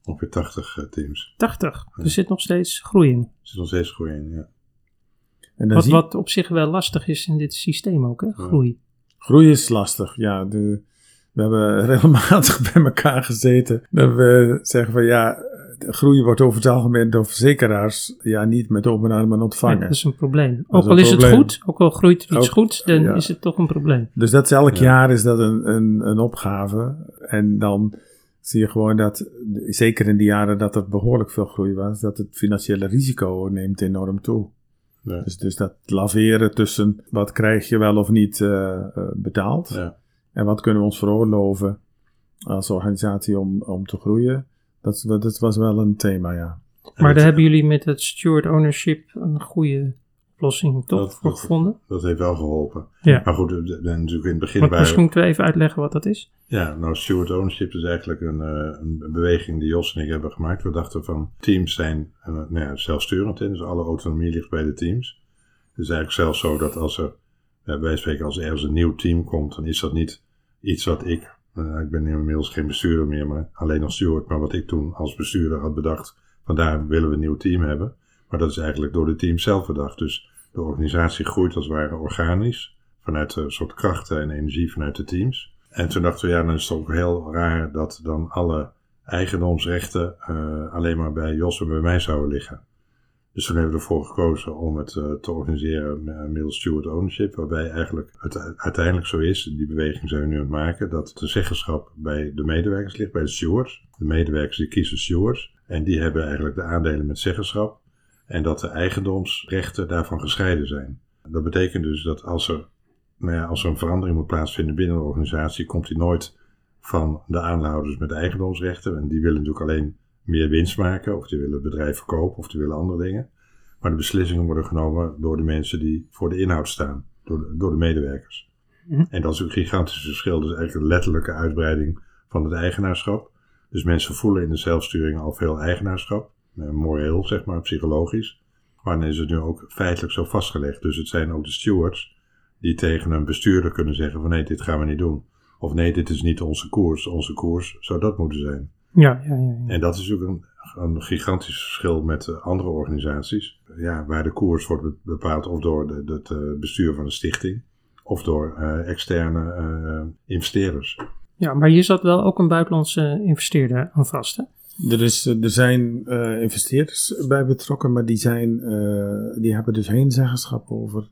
Ongeveer tachtig uh, teams. tachtig. Ja. Er zit nog steeds groei in. Er zit nog steeds groei in, ja. En dan Wat, zie- wat op zich wel lastig is in dit systeem ook, hè? Groei. Groei is lastig, ja. De, we hebben regelmatig bij elkaar gezeten. Dat we zeggen van ja, de groei wordt over het algemeen door verzekeraars ja, niet met open armen Ja, ontvangen. dat is een probleem. Dat Ook is al een is het probleem. goed, ook al groeit er iets Ook- goed, dan ja. is het toch een probleem. Dus dat is elk Ja. jaar is dat een, een, een opgave. En dan zie je gewoon dat, zeker in die jaren dat er behoorlijk veel groei was, dat het financiële risico neemt enorm toe. Ja. Dus, dus dat laveren tussen wat krijg je wel of niet uh, uh, betaald. Ja. En wat kunnen we ons veroorloven als organisatie om, om te groeien. Dat, dat was wel een thema, ja. Maar dat- daar hebben jullie met het steward ownership een goede oplossing toch Dat- voor dat- gevonden? Dat heeft wel geholpen. Ja. Maar goed, we- we- natuurlijk in het begin Want bij... misschien moeten we even uitleggen wat dat is. Ja, nou, steward ownership is eigenlijk een, uh, een beweging die Jos en ik hebben gemaakt. We dachten van, teams zijn uh, nou ja, zelfsturend, hè, dus alle autonomie ligt bij de teams. Het is eigenlijk zelfs zo dat als er, uh, wij spreken als er ergens een nieuw team komt, dan is dat niet iets wat ik, uh, ik ben inmiddels geen bestuurder meer, maar alleen als steward, maar wat ik toen als bestuurder had bedacht, van daar willen we een nieuw team hebben. Maar dat is eigenlijk door de team zelf bedacht. Dus de organisatie groeit als het ware organisch, vanuit een soort krachten en energie vanuit de teams. En toen dachten we, ja, dan is het ook heel raar dat dan alle eigendomsrechten uh, alleen maar bij Jos en bij mij zouden liggen. Dus toen hebben we ervoor gekozen om het uh, te organiseren middels steward ownership, waarbij eigenlijk het uiteindelijk zo is, die beweging zijn we nu aan het maken, dat de zeggenschap bij de medewerkers ligt, bij de stewards. De medewerkers die kiezen stewards en die hebben eigenlijk de aandelen met zeggenschap en dat de eigendomsrechten daarvan gescheiden zijn. Dat betekent dus dat als er Nou ja, als er een verandering moet plaatsvinden binnen de organisatie, komt die nooit van de aandeelhouders met de eigendomsrechten. En die willen natuurlijk alleen meer winst maken, of die willen het bedrijf verkopen, of die willen andere dingen. Maar de beslissingen worden genomen door de mensen die voor de inhoud staan, door de, door de medewerkers. Mhm. En dat is een gigantisch verschil. Dus eigenlijk een letterlijke uitbreiding van het eigenaarschap. Dus mensen voelen in de zelfsturing al veel eigenaarschap, eh, moreel zeg maar, psychologisch. Maar dan is het nu ook feitelijk zo vastgelegd. Dus het zijn ook de stewards die tegen een bestuurder kunnen zeggen van nee, dit gaan we niet doen. Of nee, dit is niet onze koers. Onze koers zou dat moeten zijn. Ja, ja, ja. ja. En dat is natuurlijk een, een gigantisch verschil met uh, andere organisaties. Ja, waar de koers wordt bepaald of door de, de, het uh, bestuur van een stichting. Of door uh, externe uh, investeerders. Ja, maar hier zat wel ook een buitenlandse investeerder aan vast, hè? Er, is, er zijn uh, investeerders bij betrokken, maar die, zijn, uh, die hebben dus geen zeggenschap over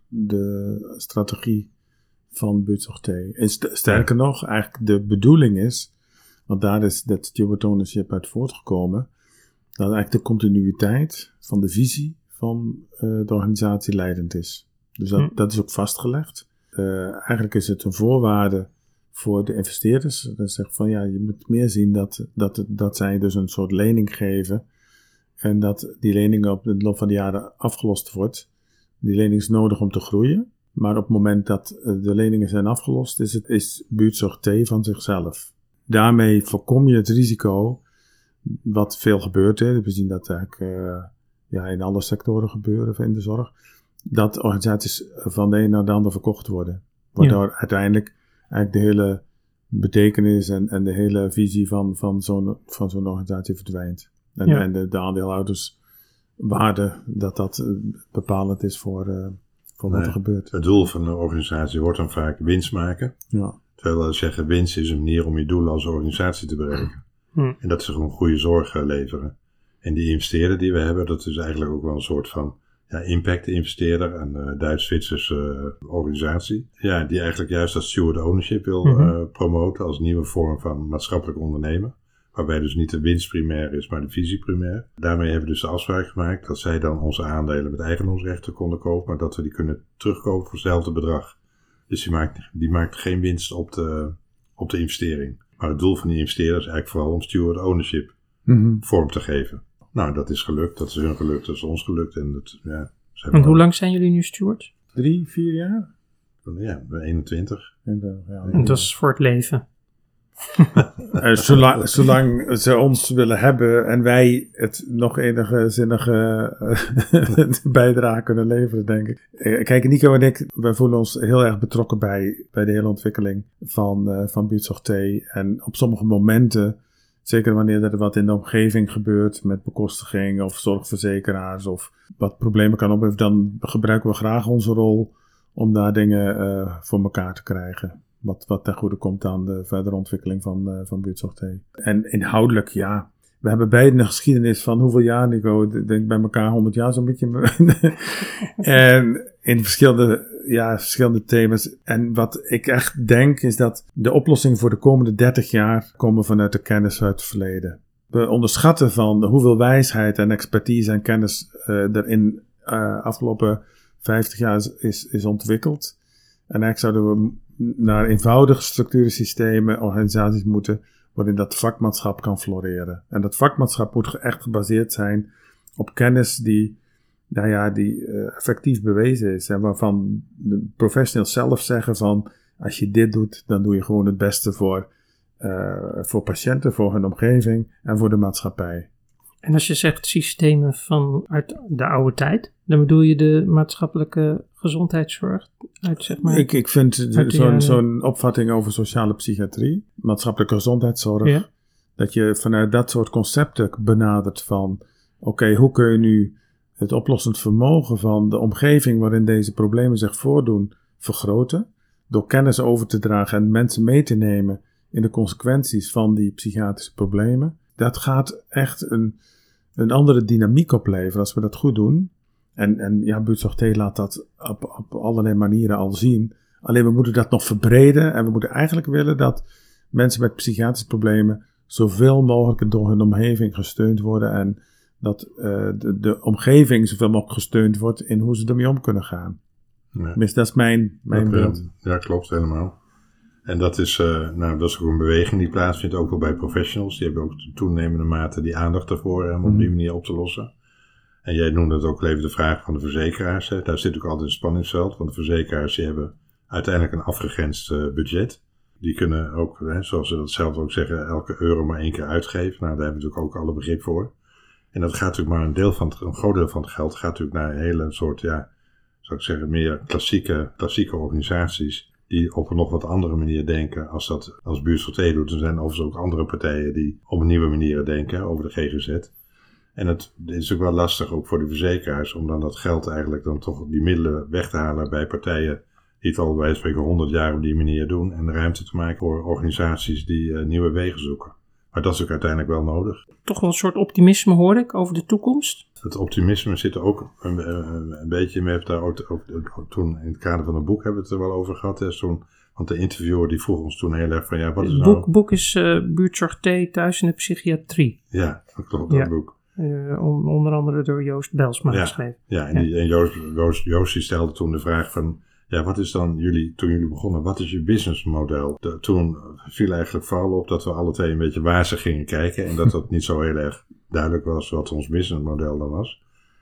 de strategie van Buurtzorg T. En st- sterker ja. nog, eigenlijk de bedoeling is, want daar is dat steward ownership uit voortgekomen, dat eigenlijk de continuïteit van de visie van uh, de organisatie leidend is. Dus dat, hm. dat is ook vastgelegd. Uh, eigenlijk is het een voorwaarde voor de investeerders. Dat zegt van ja, je moet meer zien dat, dat, dat zij dus een soort lening geven en dat die lening op de loop van de jaren afgelost wordt. Die lening is nodig om te groeien, maar op het moment dat de leningen zijn afgelost is het is Buurtzorg T van zichzelf. Daarmee voorkom je het risico wat veel gebeurt. Hè. We zien dat eigenlijk uh, ja, in alle sectoren gebeuren in de zorg. Dat organisaties van de een naar de ander verkocht worden. Waardoor ja. uiteindelijk eigenlijk de hele betekenis en, en de hele visie van, van, zo'n, van zo'n organisatie verdwijnt. En, ja. en de, de aandeelhouderswaarde, dat dat bepalend is voor, uh, voor nee, wat er gebeurt. Het doel van een organisatie wordt dan vaak winst maken. Ja. Terwijl we zeggen, winst is een manier om je doelen als organisatie te bereiken. Hm. En dat is gewoon goede zorg leveren. En die investeerder die we hebben, dat is eigenlijk ook wel een soort van ja, impact-investeerder, een uh, Duits-Zwitserse uh, organisatie. Ja, die eigenlijk juist dat steward ownership wil mm-hmm. uh, promoten als nieuwe vorm van maatschappelijk ondernemen. Waarbij dus niet de winst primair is, maar de visie primair. Daarmee hebben we dus de afspraak gemaakt dat zij dan onze aandelen met eigendomsrechten konden kopen, maar dat we die kunnen terugkopen voor hetzelfde bedrag. Dus die maakt, die maakt geen winst op de, op de investering. Maar het doel van die investeerder is eigenlijk vooral om steward ownership mm-hmm. vorm te geven. Nou, dat is gelukt. Dat is hun gelukt. Dat is ons gelukt. En dat, ja, en hoe lang zijn jullie nu steward? Drie, vier jaar? Ja, eenentwintig. Ja, en dat is voor het leven. uh, zolang, zolang ze ons willen hebben en wij het nog enige zinnige uh, bijdrage kunnen leveren, denk ik. Uh, kijk, Nico en ik, wij voelen ons heel erg betrokken bij, bij de hele ontwikkeling van, uh, van Buurtzorg T. En op sommige momenten Zeker wanneer er wat in de omgeving gebeurt met bekostiging of zorgverzekeraars of wat problemen kan opleveren, dan gebruiken we graag onze rol om daar dingen uh, voor elkaar te krijgen. Wat, wat ten goede komt aan de verdere ontwikkeling van, uh, van Buurtzorg T. En inhoudelijk, ja, we hebben beide een geschiedenis van hoeveel jaar, Nico? Ik denk bij elkaar honderd jaar zo'n beetje. En in verschillende, ja, verschillende thema's. En wat ik echt denk is dat de oplossingen voor de komende dertig jaar komen vanuit de kennis uit het verleden. We onderschatten van hoeveel wijsheid en expertise en kennis uh, er in uh, afgelopen vijftig jaar is, is, is ontwikkeld. En eigenlijk zouden we naar eenvoudige structurensystemen, organisaties moeten, waarin dat vakmanschap kan floreren. En dat vakmanschap moet echt gebaseerd zijn op kennis die, nou ja, die uh, effectief bewezen is. En waarvan de professionals zelf zeggen van, als je dit doet, dan doe je gewoon het beste voor, uh, voor patiënten, voor hun omgeving en voor de maatschappij. En als je zegt systemen van uit de oude tijd, dan bedoel je de maatschappelijke gezondheidszorg uit, zeg maar? Ik, ik vind zo'n, jaren... zo'n opvatting over sociale psychiatrie, maatschappelijke gezondheidszorg, ja. Dat je vanuit dat soort concepten benadert van, oké, okay, hoe kun je nu het oplossend vermogen van de omgeving waarin deze problemen zich voordoen vergroten, door kennis over te dragen en mensen mee te nemen in de consequenties van die psychiatrische problemen. Dat gaat echt een, een andere dynamiek opleveren als we dat goed doen. En, en ja, Buurtzorg T laat dat op, op allerlei manieren al zien. Alleen we moeten dat nog verbreden en we moeten eigenlijk willen dat mensen met psychiatrische problemen zoveel mogelijk door hun omgeving gesteund worden en dat uh, de, de omgeving zoveel mogelijk gesteund wordt in hoe ze ermee om kunnen gaan. Ja. Dus dat is mijn, mijn beeld. Ja, klopt helemaal. En dat is, uh, nou, dat is ook een beweging die plaatsvindt, ook wel bij professionals. Die hebben ook toenemende mate die aandacht ervoor om mm. op die manier op te lossen. En jij noemde het ook even de vraag van de verzekeraars. Hè. Daar zit ook altijd een spanningsveld, want de verzekeraars die hebben uiteindelijk een afgegrensd uh, budget. Die kunnen ook, hè, zoals ze dat zelf ook zeggen, elke euro maar één keer uitgeven. Nou, daar hebben we natuurlijk ook alle begrip voor. En dat gaat natuurlijk maar een deel van het, een groot deel van het geld gaat natuurlijk naar een hele soort, ja, zou ik zeggen, meer klassieke, klassieke organisaties die op een nog wat andere manier denken als dat als Buurtzorg T doet. Er zijn overigens ook andere partijen die op een nieuwe manier denken over de G G Z. En het is ook wel lastig ook voor de verzekeraars om dan dat geld eigenlijk dan toch die middelen weg te halen bij partijen die het al bij wijze van spreken honderd jaar op die manier doen en ruimte te maken voor organisaties die uh, nieuwe wegen zoeken. Maar dat is ook uiteindelijk wel nodig. Toch wel een soort optimisme hoor ik over de toekomst. Het optimisme zit er ook een, een, een beetje in. We hebben daar ook, ook, ook toen in het kader van een boek hebben we het er wel over gehad. Hè, toen, want de interviewer die vroeg ons toen heel erg van ja, wat is het nou... boek, boek is uh, Buurtzorg T thuis in de psychiatrie. Ja, dat klopt, dat ja. boek. Uh, on, onder andere door Joost Belsma ja, geschreven. Ja, en, die, en Joost, Joost, Joost die stelde toen de vraag van ja, wat is dan jullie, toen jullie begonnen, wat is je businessmodel? De, toen viel eigenlijk vooral op dat we alle twee een beetje wazig gingen kijken en dat dat niet zo heel erg duidelijk was wat ons businessmodel dan was.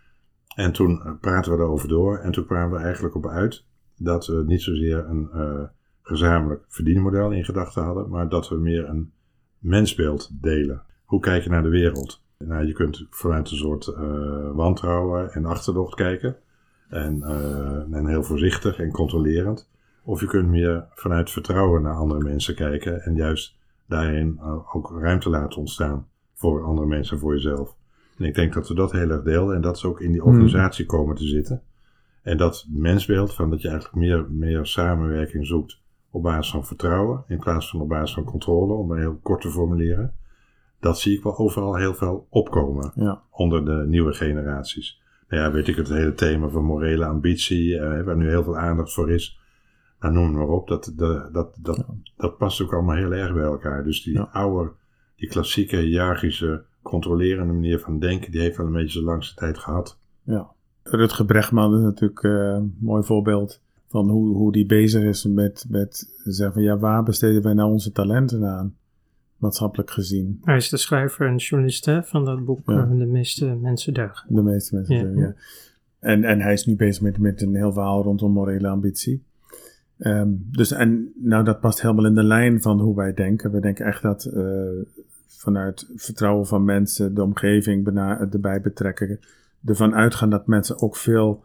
En toen praten we erover door en toen kwamen we eigenlijk op uit dat we niet zozeer een uh, gezamenlijk verdienmodel in gedachten hadden, maar dat we meer een mensbeeld delen. Hoe kijk je naar de wereld? Nou, je kunt vanuit een soort uh, wantrouwen en achterdocht kijken. En, uh, en heel voorzichtig en controlerend. Of je kunt meer vanuit vertrouwen naar andere mensen kijken. En juist daarin uh, ook ruimte laten ontstaan. Voor andere mensen en voor jezelf. En ik denk dat we dat heel erg deelden. En dat is ook in die organisatie hmm. komen te zitten. En dat mensbeeld van dat je eigenlijk meer, meer samenwerking zoekt. Op basis van vertrouwen. In plaats van op basis van controle. Om het heel kort te formuleren. Dat zie ik wel overal heel veel opkomen. Ja. Onder de nieuwe generaties. Ja, weet ik, het hele thema van morele ambitie, eh, waar nu heel veel aandacht voor is, nou, noem maar op, dat, de, dat, dat, ja. dat past ook allemaal heel erg bij elkaar. Dus die ja. oude, die klassieke, hiërarchische, controlerende manier van denken, die heeft wel een beetje de langste tijd gehad. Ja, Rutger Bregman is natuurlijk uh, een mooi voorbeeld van hoe, hoe die bezig is met, met zeggen van ja, waar besteden wij nou onze talenten aan? Maatschappelijk gezien. Hij is de schrijver en journalist hè, van dat boek ja. De meeste mensen deugen. De meeste mensen ja. deugen, ja. En, en hij is nu bezig met, met een heel verhaal rondom morele ambitie. Um, dus en nou dat past helemaal in de lijn van hoe wij denken. We denken echt dat uh, vanuit vertrouwen van mensen, de omgeving bena- erbij betrekken. Ervan uitgaan dat mensen ook veel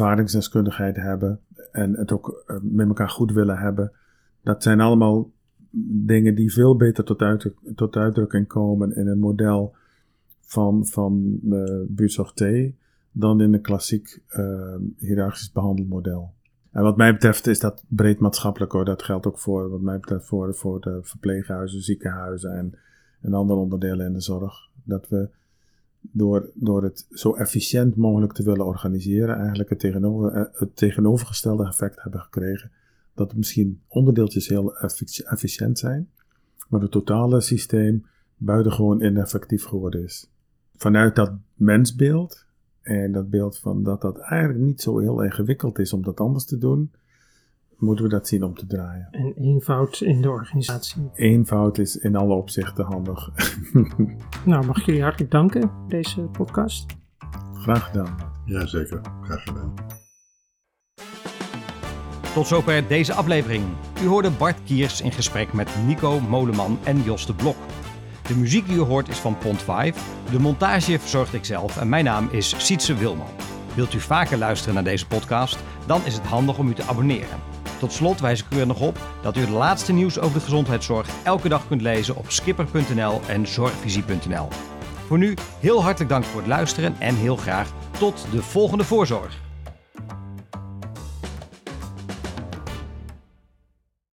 ervaringsdeskundigheid hebben. En het ook uh, met elkaar goed willen hebben. Dat zijn allemaal dingen die veel beter tot, uit, tot uitdrukking komen in een model van, van uh, buurtzorg T dan in een klassiek uh, hiërarchisch behandelmodel. En wat mij betreft is dat breed maatschappelijk hoor. Dat geldt ook voor, wat mij betreft, voor, voor de verpleeghuizen, ziekenhuizen en, en andere onderdelen in de zorg. Dat we door, door het zo efficiënt mogelijk te willen organiseren, eigenlijk het, tegenover, het tegenovergestelde effect hebben gekregen. Dat misschien onderdeeltjes heel efficiënt zijn, maar het totale systeem buitengewoon ineffectief geworden is. Vanuit dat mensbeeld en dat beeld van dat dat eigenlijk niet zo heel ingewikkeld is om dat anders te doen, moeten we dat zien om te draaien. En eenvoud in de organisatie. Eenvoud is in alle opzichten handig. Nou, mag ik jullie hartelijk danken voor deze podcast. Graag gedaan. Jazeker, graag gedaan. Tot zover deze aflevering. U hoorde Bart Kiers in gesprek met Nico Moleman en Jos de Blok. De muziek die u hoort is van Pond vijf. De montage verzorgde ik zelf en mijn naam is Sietse Wilman. Wilt u vaker luisteren naar deze podcast? Dan is het handig om u te abonneren. Tot slot wijs ik u er nog op dat u het laatste nieuws over de gezondheidszorg elke dag kunt lezen op skipper punt n l en zorgvisie punt n l. Voor nu heel hartelijk dank voor het luisteren en heel graag tot de volgende voorzorg.